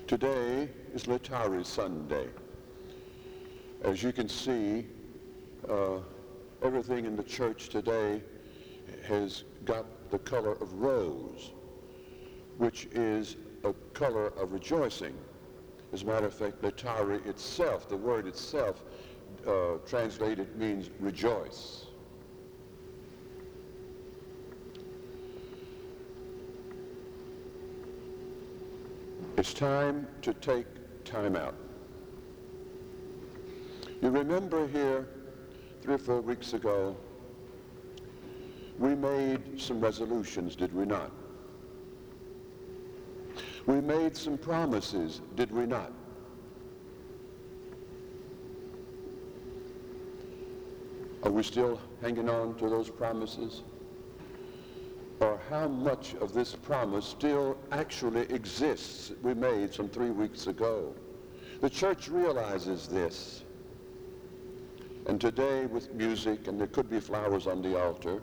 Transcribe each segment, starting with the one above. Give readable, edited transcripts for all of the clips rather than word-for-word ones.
Today is Latari Sunday. As you can see, everything in the church today has got the color of rose, which is a color of rejoicing. As a matter of fact, Latari itself, the word itself, translated means rejoice. It's time to take time out. You remember here 3 or 4 weeks ago, we made some resolutions, did we not? We made some promises, did we not? Are we still hanging on to those promises? Or how much of this promise still actually exists that we made some 3 weeks ago? The church realizes this. And today with music, and there could be flowers on the altar,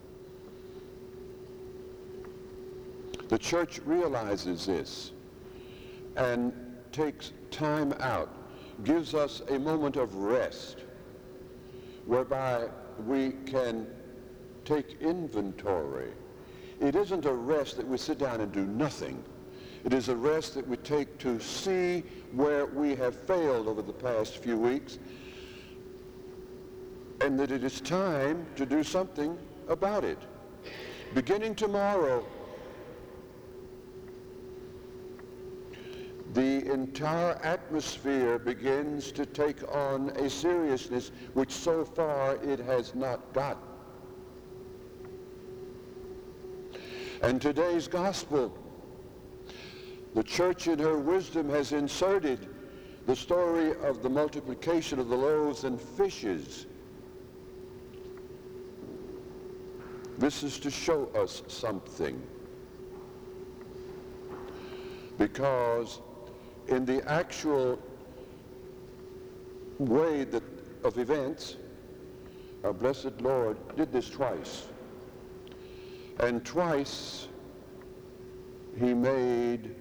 the church realizes this and takes time out, gives us a moment of rest whereby we can take inventory. It isn't a rest that we sit down and do nothing. It is a rest that we take to see where we have failed over the past few weeks, and that it is time to do something about it. Beginning tomorrow, the entire atmosphere begins to take on a seriousness which so far it has not got. And today's gospel, the church in her wisdom has inserted the story of the multiplication of the loaves and fishes. This is to show us something. Because in the actual way of events, our blessed Lord did this twice. And twice he made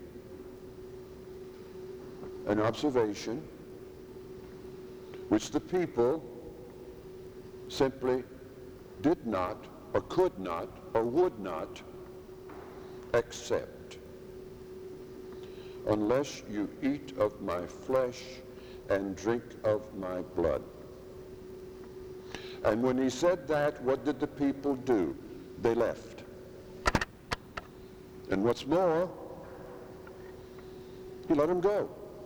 an observation which the people simply did not, or could not, or would not accept. Unless you eat of my flesh and drink of my blood. And when he said that, what did the people do? They left. And what's more, he let them go.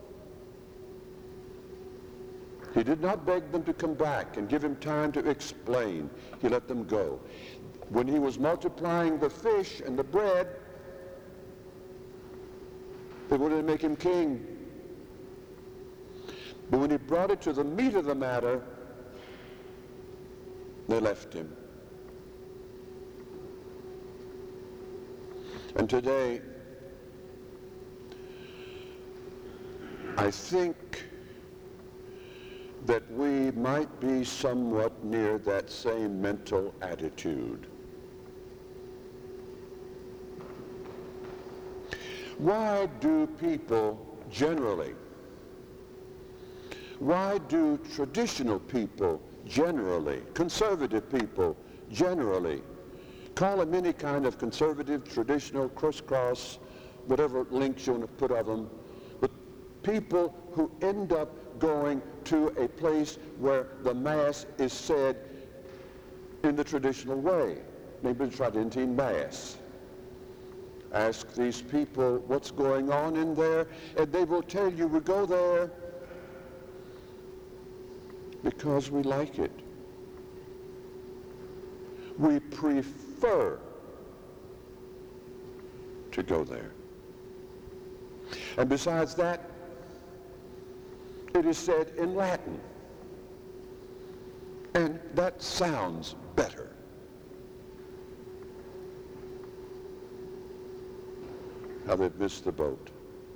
He did not beg them to come back and give him time to explain. He let them go. When he was multiplying the fish and the bread, they wanted to make him king. But when he brought it to the meat of the matter, they left him. And today, I think that we might be somewhat near that same mental attitude. Why do people generally, why do traditional people generally, conservative people generally, call them any kind of conservative, traditional, crisscross, whatever links you want to put of them, but people who end up going to a place where the Mass is said in the traditional way, maybe the Tridentine Mass. Ask these people what's going on in there, and they will tell you we go there because we like it. We prefer to go there. And besides that, it is said in Latin. And that sounds better. How they've missed the boat.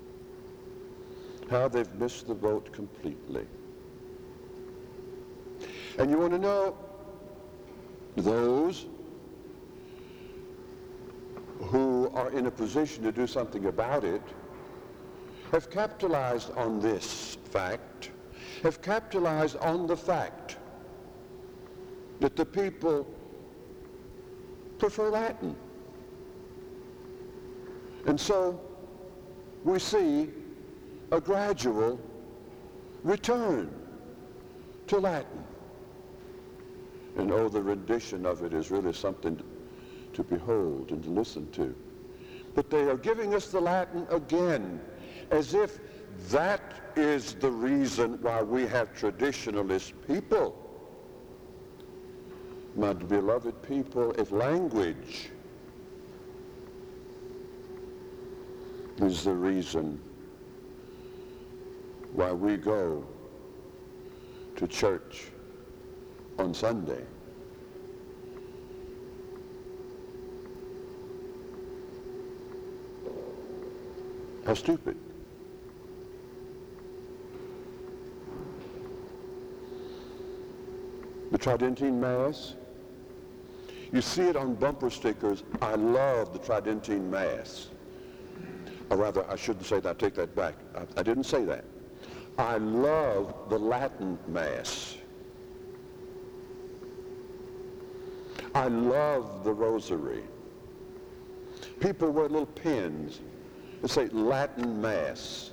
How they've missed the boat completely. And you want to know, those who are in a position to do something about it have capitalized on this fact, have capitalized on the fact that the people prefer Latin. And so we see a gradual return to Latin. And oh, the rendition of it is really something to behold and to listen to. But they are giving us the Latin again, as if that is the reason why we have traditionalist people. My beloved people, if language is the reason why we go to church on Sunday, how stupid. The Tridentine Mass, you see it on bumper stickers. I love the Tridentine Mass. Or rather, I shouldn't say that. I take that back. I didn't say that. I love the Latin Mass. I love the Rosary. People wear little pins that say Latin Mass.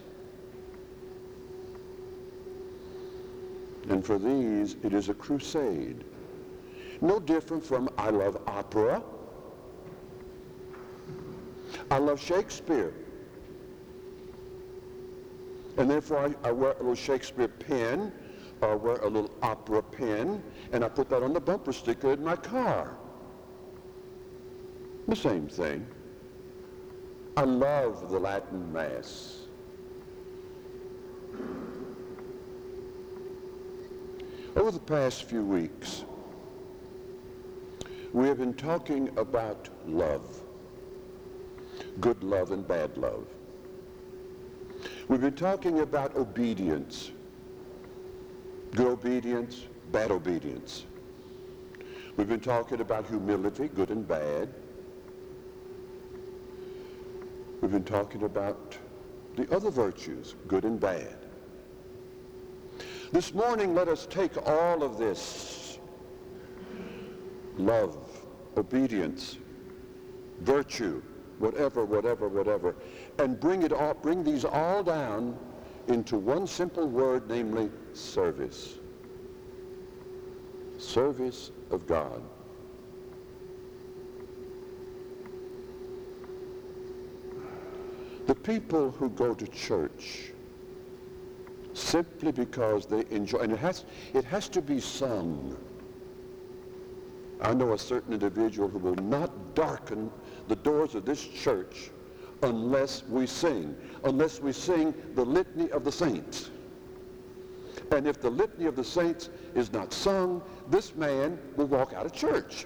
And for these, it is a crusade. No different from I love opera. I love Shakespeare. And therefore I wear a little Shakespeare pin, or I wear a little opera pin, and I put that on the bumper sticker in my car. The same thing. I love the Latin Mass. Over the past few weeks, we have been talking about love, good love and bad love. We've been talking about obedience, good obedience, bad obedience. We've been talking about humility, good and bad. We've been talking about the other virtues, good and bad. This morning, let us take all of this, love, obedience, virtue, whatever, and bring these all down into one simple word, namely service. Service of God. The people who go to church simply because they enjoy, and it has to be sung. I know a certain individual who will not darken the doors of this church unless we sing the litany of the saints. And if the litany of the saints is not sung, this man will walk out of church.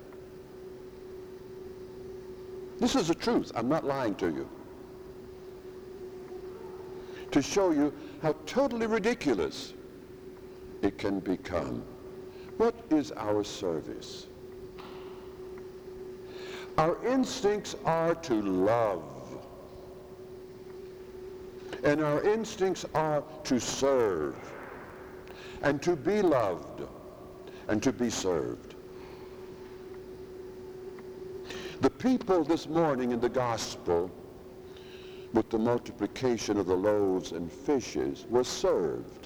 This is the truth. I'm not lying to you. To show you how totally ridiculous it can become. What is our service? Our instincts are to love. And our instincts are to serve. And to be loved. And to be served. The people this morning in the gospel, with the multiplication of the loaves and fishes, were served.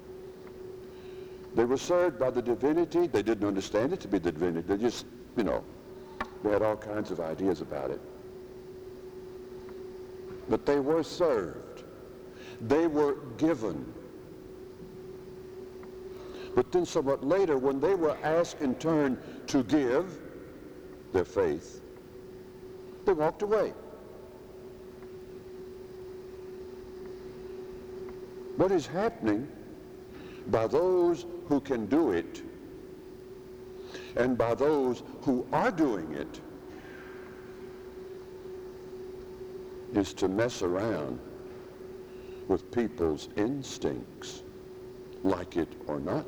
They were served by the divinity. They didn't understand it to be the divinity. They just, they had all kinds of ideas about it. But they were served. They were given. But then somewhat later, when they were asked in turn to give their faith, they walked away. What is happening by those who can do it and by those who are doing it is to mess around with people's instincts, like it or not.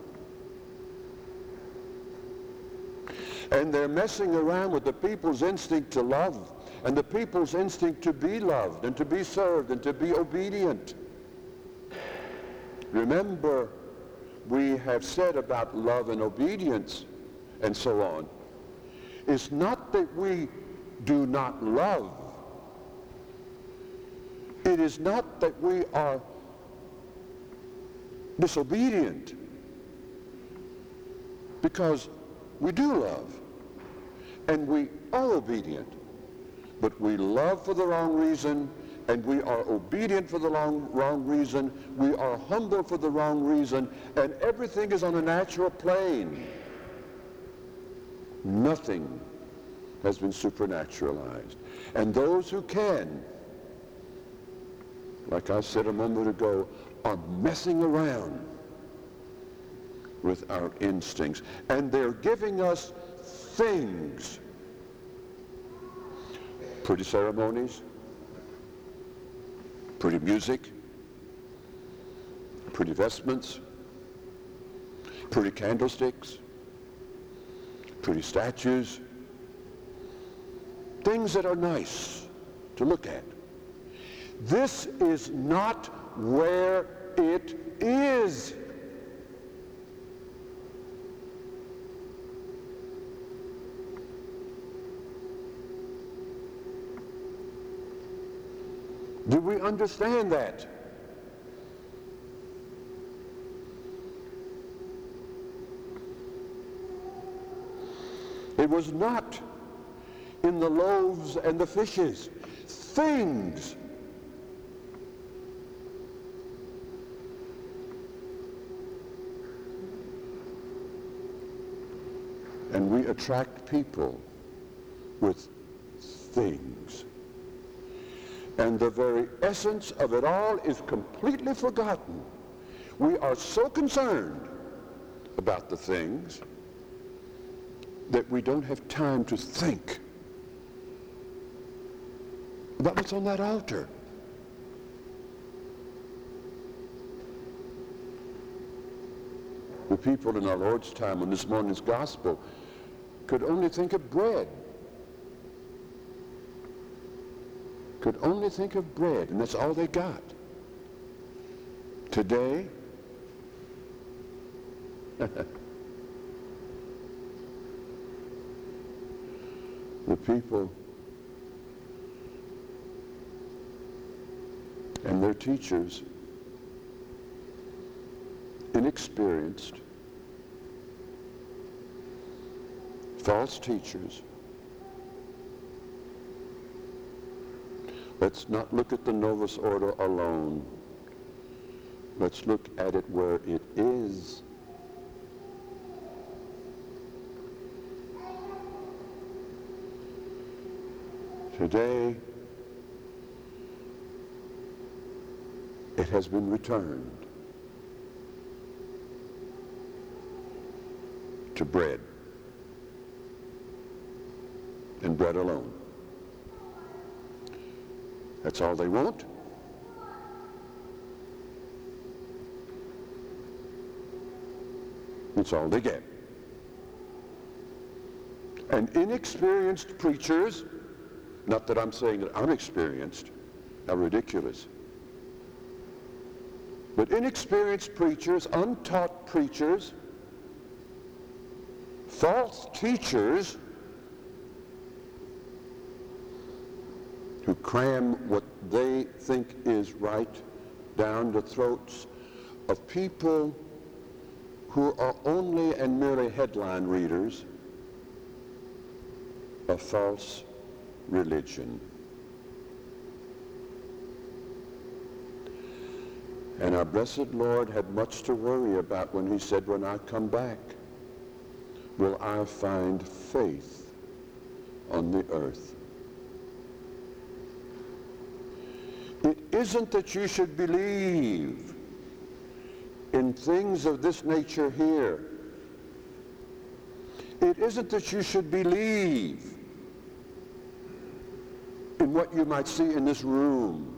And they're messing around with the people's instinct to love and the people's instinct to be loved and to be served and to be obedient. Remember, we have said about love and obedience and so on, it's not that we do not love. It is not that we are disobedient, because we do love and we are obedient, but we love for the wrong reason, and we are obedient for the wrong reason, we are humble for the wrong reason, and everything is on a natural plane. Nothing has been supernaturalized. And those who can, like I said a moment ago, are messing around with our instincts. And they're giving us things. Pretty ceremonies, pretty music, pretty vestments, pretty candlesticks, pretty statues, things that are nice to look at. This is not where it is. Do we understand that? It was not in the loaves and the fishes. Things. And we attract people with things. And the very essence of it all is completely forgotten. We are so concerned about the things that we don't have time to think about what's on that altar. The people in our Lord's time on this morning's gospel could only think of bread. Could only think of bread, and that's all they got. Today, the people and their teachers, inexperienced, false teachers. Let's not look at the Novus Ordo alone. Let's look at it where it is. Today, it has been returned to bread, and bread alone. That's all they want. That's all they get. And inexperienced preachers, not that I'm saying that I'm experienced, how ridiculous, but inexperienced preachers, untaught preachers, false teachers who cram what they think is right down the throats of people who are only and merely headline readers of false religion. And our blessed Lord had much to worry about when he said, when I come back, will I find faith on the earth? It isn't that you should believe in things of this nature here. It isn't that you should believe in what you might see in this room.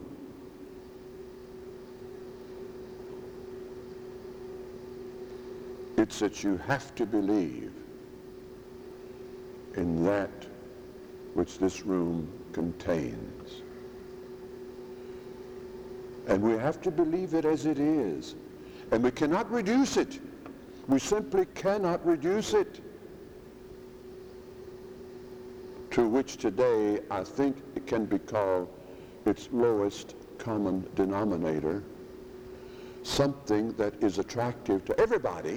It's that you have to believe in that which this room contains. And we have to believe it as it is. And we cannot reduce it. We simply cannot reduce it. To which today I think it can be called its lowest common denominator, something that is attractive to everybody,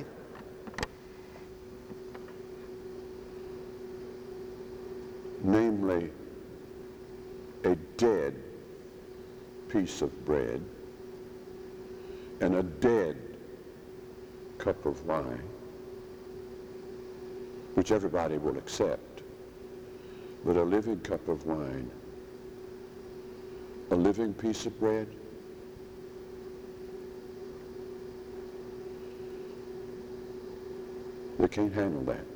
namely a dead piece of bread and a dead cup of wine, which everybody will accept, but a living cup of wine, a living piece of bread, they can't handle that.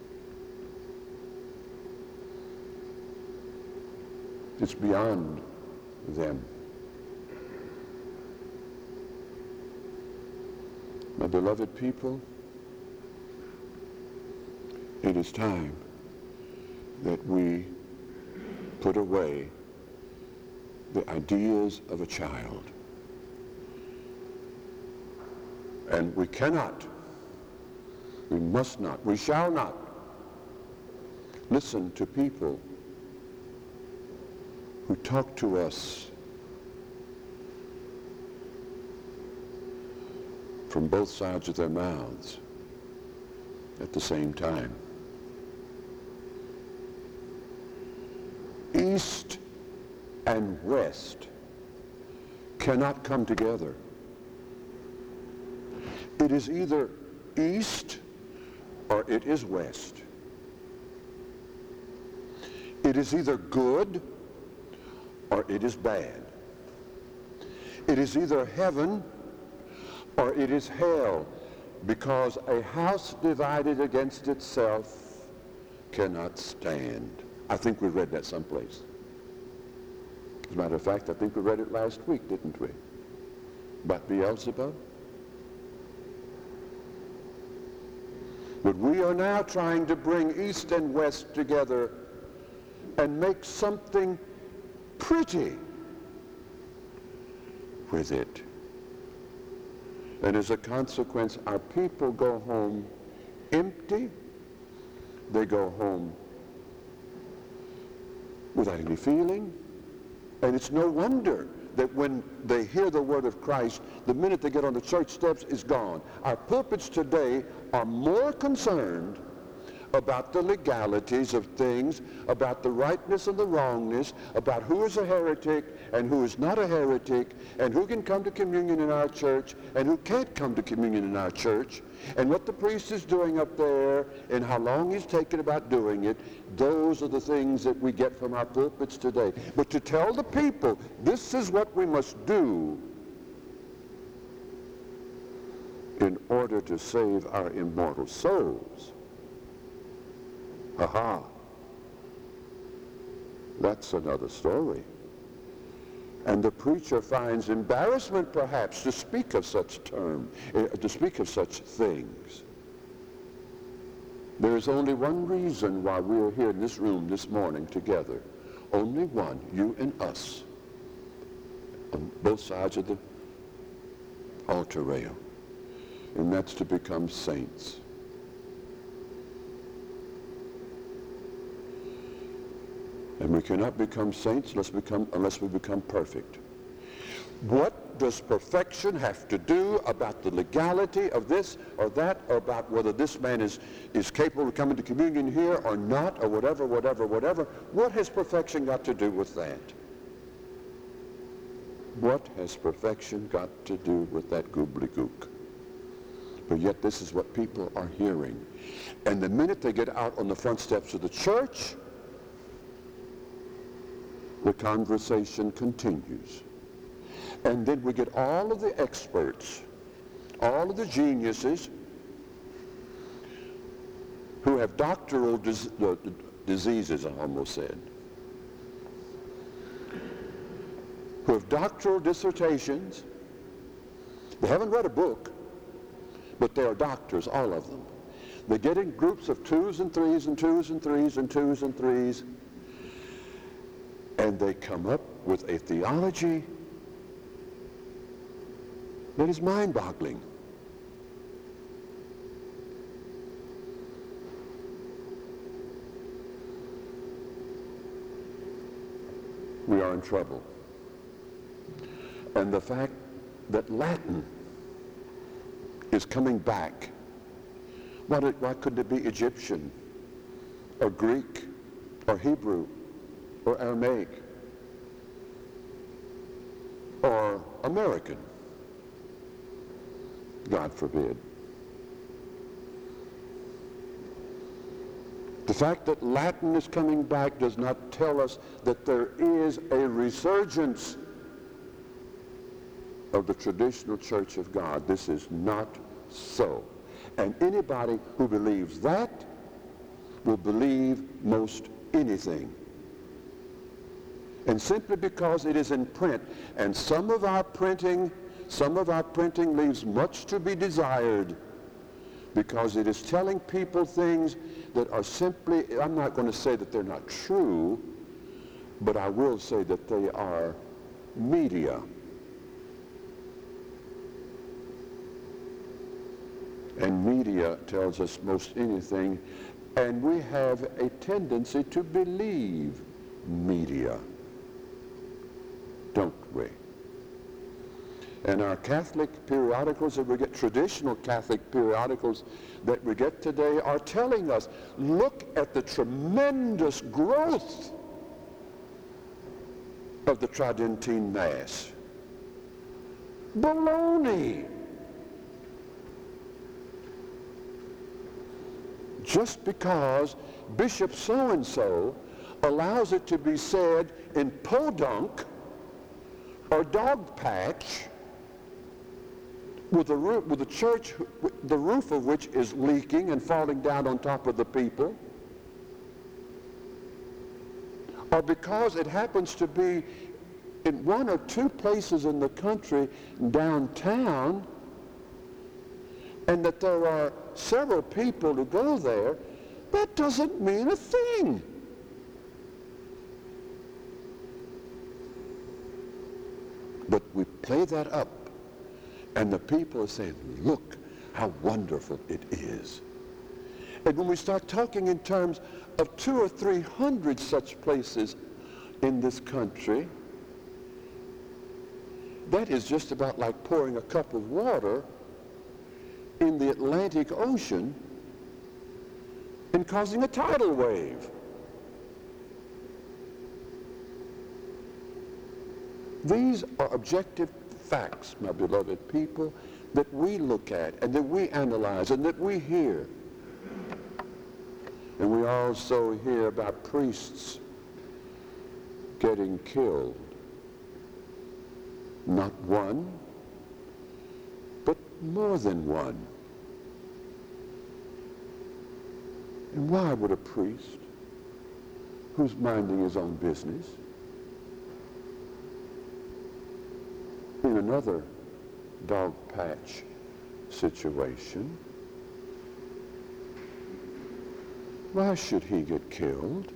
It's beyond them. My beloved people, it is time that we put away the ideas of a child. And we cannot, we must not, we shall not listen to people who talk to us from both sides of their mouths at the same time. East and West cannot come together. It is either East or it is West. It is either good or it is bad. It is either heaven or it is hell, because a house divided against itself cannot stand. I think we read that someplace. As a matter of fact, I think we read it last week, didn't we? About Beelzebub. But we are now trying to bring East and West together and make something pretty with it. And as a consequence, our people go home empty. They go home without any feeling. And it's no wonder that when they hear the word of Christ, the minute they get on the church steps, it's gone. Our pulpits today are more concerned about the legalities of things, about the rightness and the wrongness, about who is a heretic and who is not a heretic, and who can come to communion in our church and who can't come to communion in our church, and what the priest is doing up there and how long he's taken about doing it. Those are the things that we get from our pulpits today. But to tell the people, this is what we must do in order to save our immortal souls. Aha. That's another story. And the preacher finds embarrassment perhaps to speak of such to speak of such things. There is only one reason why we are here in this room this morning together. Only one, you and us, on both sides of the altar rail. And that's to become saints. And we cannot become saints unless we become perfect. What does perfection have to do about the legality of this or that, or about whether this man is capable of coming to communion here or not, or whatever? What has perfection got to do with that? What has perfection got to do with that gobbledygook? But yet this is what people are hearing. And the minute they get out on the front steps of the church, the conversation continues. And then we get all of the experts, all of the geniuses who have doctoral diseases, I almost said, who have doctoral dissertations. They haven't read a book, but they are doctors, all of them. They get in groups of 2s and 3s and 2s and 3s and 2s and 3s, And they come up with a theology that is mind-boggling. We are in trouble. And the fact that Latin is coming back, why couldn't it be Egyptian or Greek or Hebrew or Aramaic or American? God forbid. The fact that Latin is coming back does not tell us that there is a resurgence of the traditional Church of God. This is not so. And anybody who believes that will believe most anything. And simply because it is in print, and some of our printing leaves much to be desired, because it is telling people things that are simply, I'm not going to say that they're not true, but I will say that they are media. And media tells us most anything, and we have a tendency to believe media, don't we? And our Catholic periodicals that we get, traditional Catholic periodicals that we get today, are telling us, look at the tremendous growth of the Tridentine Mass. Baloney! Just because Bishop so-and-so allows it to be said in podunk or dog patch, with a church, the roof of which is leaking and falling down on top of the people, or because it happens to be in one or two places in the country downtown, and that there are several people who go there, that doesn't mean a thing. But we play that up, and the people are saying, look how wonderful it is. And when we start talking in terms of 200 or 300 such places in this country, that is just about like pouring a cup of water in the Atlantic Ocean and causing a tidal wave. These are objective facts, my beloved people, that we look at and that we analyze and that we hear. And we also hear about priests getting killed. Not one, but more than one. And why would a priest who's minding his own business in another dog patch situation, why should he get killed?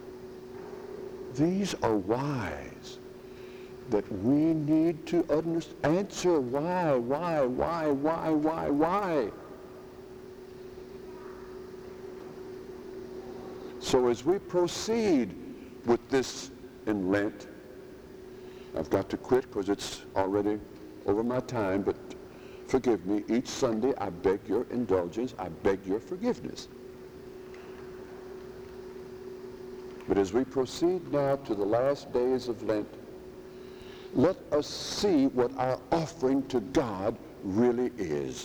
These are whys that we need to answer. Why? So as we proceed with this in Lent, I've got to quit because it's already over my time, but forgive me. Each Sunday I beg your indulgence, I beg your forgiveness. But as we proceed now to the last days of Lent, let us see what our offering to God really is.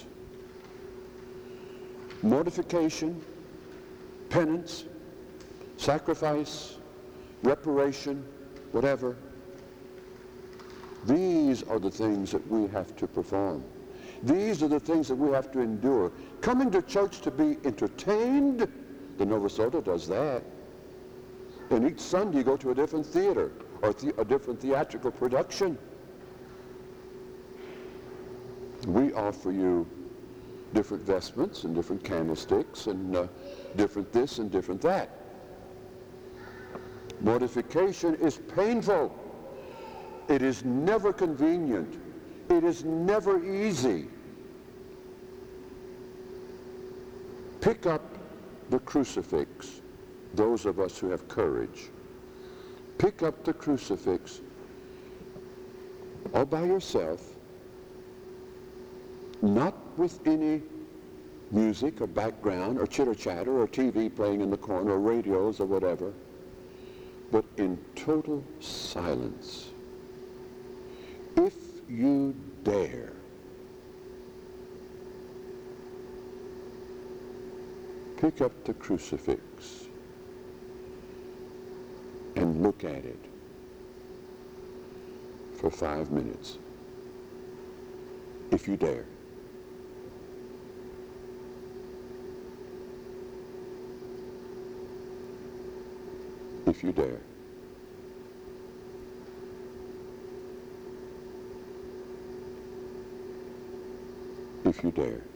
Mortification, penance, sacrifice, reparation, whatever. These are the things that we have to perform. These are the things that we have to endure. Coming to church to be entertained, the Novus Ordo does that. And each Sunday you go to a different theater or a different theatrical production. We offer you different vestments and different candlesticks and different this and different that. Mortification is painful. It is never convenient. It is never easy. Pick up the crucifix, those of us who have courage. Pick up the crucifix all by yourself, not with any music or background or chitter-chatter or TV playing in the corner or radios or whatever, but in total silence. If you dare, pick up the crucifix and look at it for 5 minutes. If you dare. If you dare. If you dare.